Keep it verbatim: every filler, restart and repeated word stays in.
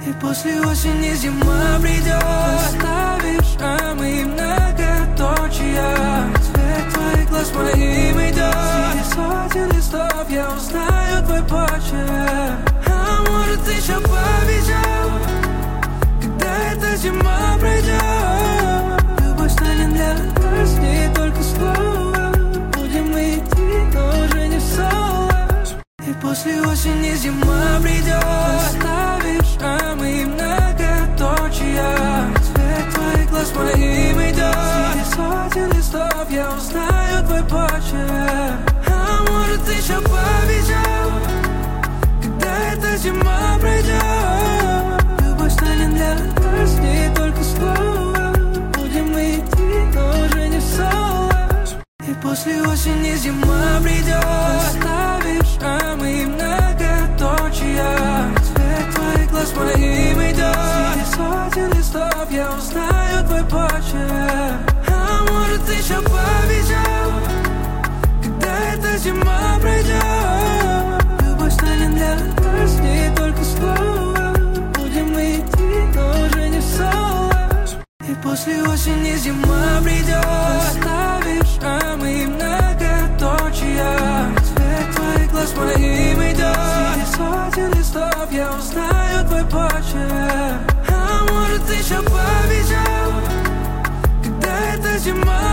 И после осени зима придет. Оставишь, а мы многоточия. Цвет твоих глаз моим идет. Среди сотен листов я узнаю твой почерк. А может еще повезет, когда эта зима пройдет. Любовь станет для нас не только слово. Будем мы идти, но уже не в соло. И после осени зима придет. Оставишь, а мы многоточия. Цвет твоих глаз моим идет. Среди сотен листов я узнаю твой почерк. А может еще повезет, когда эта зима пройдет. Любовь станет для нас не только слово. Будем мы идти, но уже не в соло. И после осени зима придет. Оставишь, а мы многоточия. Цвет твоих глаз моим идет. Среди сотен листов я узнаю твой почерк. А может еще повезет, когда эта зима пройдет. Любовь станет для нас не только слово. Будем мы идти, но уже не в соло. И после осени зима придет. Оставишь, а мы многоточия. Цвет твоих глаз моим идет. Среди сотен листов я узнаю твой почерк. А может еще повезет, когда эта зима